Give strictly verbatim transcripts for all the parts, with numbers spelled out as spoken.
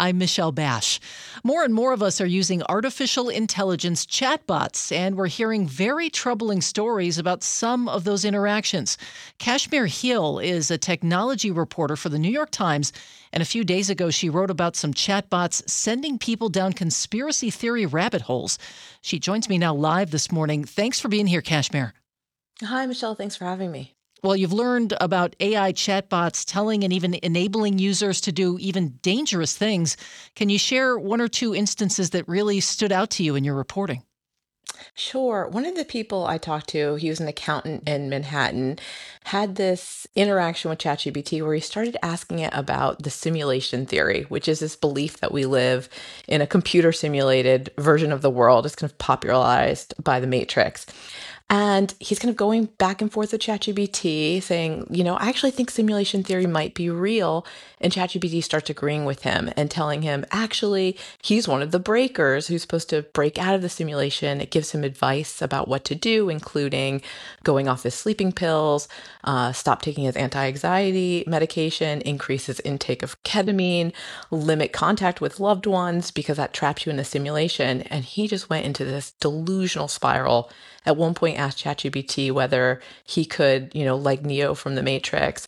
I'm Michelle Bash. More and more of us are using artificial intelligence chatbots, and we're hearing very troubling stories about some of those interactions. Kashmir Hill is a technology reporter for the New York Times, and a few days ago she wrote about some chatbots sending people down conspiracy theory rabbit holes. She joins me now live this morning. Thanks for being here, Kashmir. Hi, Michelle. Thanks for having me. Well, you've learned about A I chatbots telling and even enabling users to do even dangerous things. Can you share one or two instances that really stood out to you in your reporting? Sure. One of the people I talked to, he was an accountant in Manhattan, had this interaction with ChatGPT where he started asking it about the simulation theory, which is this belief that we live in a computer simulated version of the world. It's kind of popularized by the Matrix. And he's kind of going back and forth with ChatGPT saying, you know, I actually think simulation theory might be real. And ChatGPT starts agreeing with him and telling him, actually, he's one of the breakers who's supposed to break out of the simulation. It gives him advice about what to do, including going off his sleeping pills, uh, stop taking his anti-anxiety medication, increase his intake of ketamine, limit contact with loved ones because that traps you in the simulation. And he just went into this delusional spiral. At one point asked ChatGPT whether he could, you know, like Neo from the Matrix,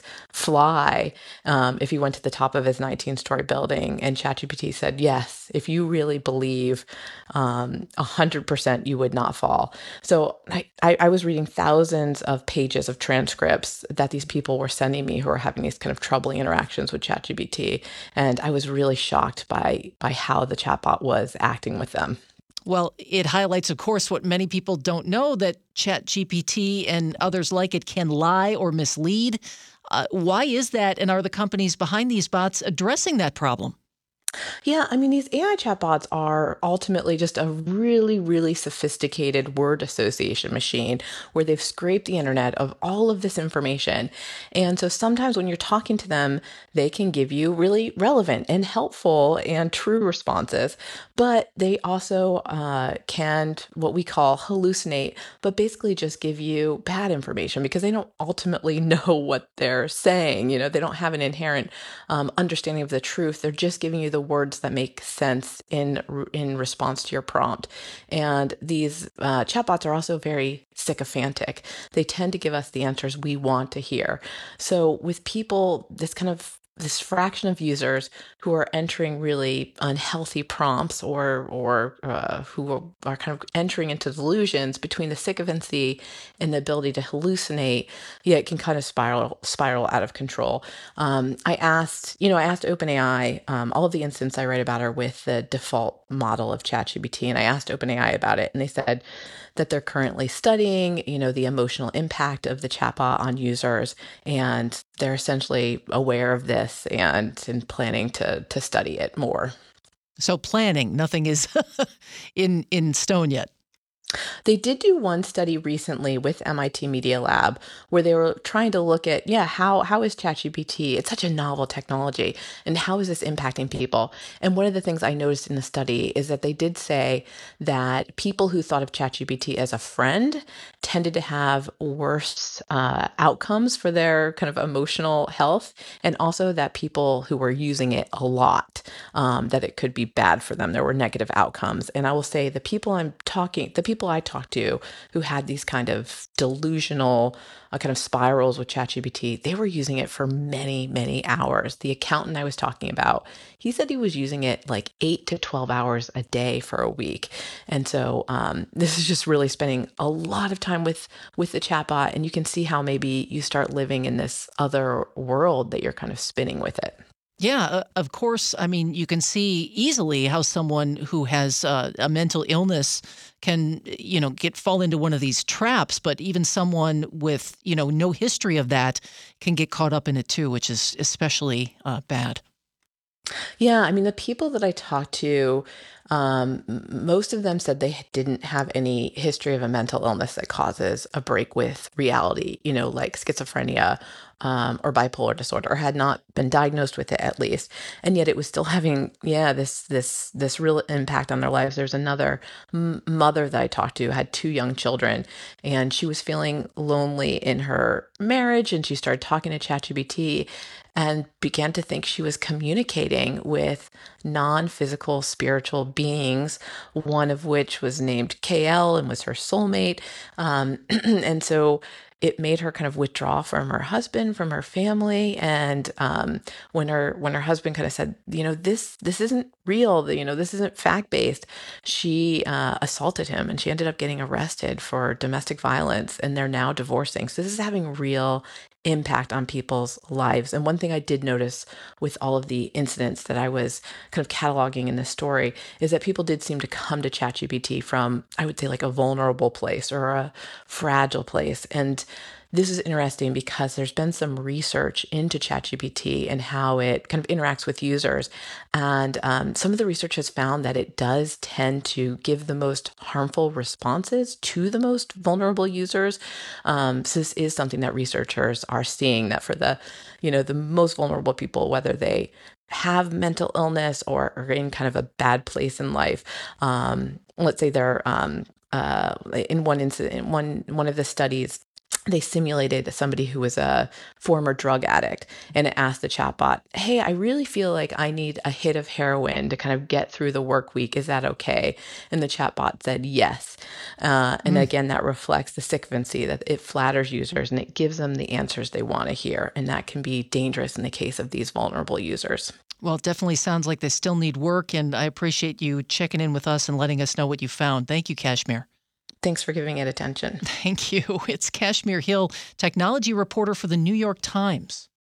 fly um, if he went to the top of his nineteen-story building. And ChatGPT said, yes, if you really believe um, one hundred percent you would not fall. So I, I, I was reading thousands of pages of transcripts that these people were sending me who are having these kind of troubling interactions with ChatGPT. And I was really shocked by, by how the chatbot was acting with them. Well, it highlights, of course, what many people don't know, that ChatGPT and others like it can lie or mislead. Uh, why is that? And are the companies behind these bots addressing that problem? Yeah, I mean, these A I chatbots are ultimately just a really, really sophisticated word association machine where they've scraped the internet of all of this information. And so sometimes when you're talking to them, they can give you really relevant and helpful and true responses, but they also uh, can what we call hallucinate, but basically just give you bad information because they don't ultimately know what they're saying. You know, they don't have an inherent um, understanding of the truth. They're just giving you the words that make sense in in response to your prompt. And these uh, chatbots are also very sycophantic. They tend to give us the answers we want to hear. So with people, this kind of this fraction of users who are entering really unhealthy prompts or or uh, who are, are kind of entering into delusions between the sycophancy and the ability to hallucinate, yeah, it can kind of spiral spiral out of control. Um, I asked, you know, I asked OpenAI. Um, all of the instances I write about are with the default model of ChatGPT, and I asked OpenAI about it, and they said that they're currently studying, you know, the emotional impact of the chatbot on users, and they're essentially aware of this and and planning to to study it more. So planning, nothing is in in stone yet. They did do one study recently with M I T Media Lab where they were trying to look at, yeah, how how is ChatGPT? It's such a novel technology, and how is this impacting people? And one of the things I noticed in the study is that they did say that people who thought of ChatGPT as a friend tended to have worse uh, outcomes for their kind of emotional health, and also that people who were using it a lot, um, that it could be bad for them. There were negative outcomes. And I will say the people I'm talking, the people I talked to who had these kind of delusional uh, kind of spirals with ChatGPT, they were using it for many, many hours. The accountant I was talking about, he said he was using it like eight to twelve hours a day for a week. And so um, this is just really spending a lot of time with, with the chatbot. And you can see how maybe you start living in this other world that you're kind of spinning with it. Yeah, uh, of course. I mean, you can see easily how someone who has uh, a mental illness can, you know, get fall into one of these traps. But even someone with, you know, no history of that can get caught up in it too, which is especially uh, bad. Yeah, I mean, the people that I talked to, um, m- most of them said they didn't have any history of a mental illness that causes a break with reality, you know, like schizophrenia, um, or bipolar disorder, or had not been diagnosed with it at least. And yet it was still having, yeah, this this this real impact on their lives. There's another m- mother that I talked to had two young children, and she was feeling lonely in her marriage, and she started talking to ChatGPT. and began to think she was communicating with non-physical spiritual beings, one of which was named K L and was her soulmate. Um, and so it made her kind of withdraw from her husband, from her family. And um, when her when her husband kind of said, you know, this this isn't real, you know, this isn't fact based, she uh, assaulted him, and she ended up getting arrested for domestic violence. And they're now divorcing. So this is having real impact on people's lives. And one thing I did notice with all of the incidents that I was kind of cataloging in this story is that people did seem to come to ChatGPT from, I would say, like a vulnerable place or a fragile place. And this is interesting because there's been some research into ChatGPT and how it kind of interacts with users. And um, some of the research has found that it does tend to give the most harmful responses to the most vulnerable users. Um, so this is something that researchers are seeing, that for the, you know, the most vulnerable people, whether they have mental illness or are in kind of a bad place in life, um, let's say they're um, uh, in one incident, one one of the studies, they simulated somebody who was a former drug addict, and it asked the chatbot, hey, I really feel like I need a hit of heroin to kind of get through the work week. Is that okay? And the chatbot said yes. Uh, and Mm. again, that reflects the sycophancy, that it flatters users and it gives them the answers they want to hear. And that can be dangerous in the case of these vulnerable users. Well, it definitely sounds like they still need work, and I appreciate you checking in with us and letting us know what you found. Thank you, Kashmir. Thanks for giving it attention. Thank you. It's Kashmir Hill, technology reporter for the New York Times.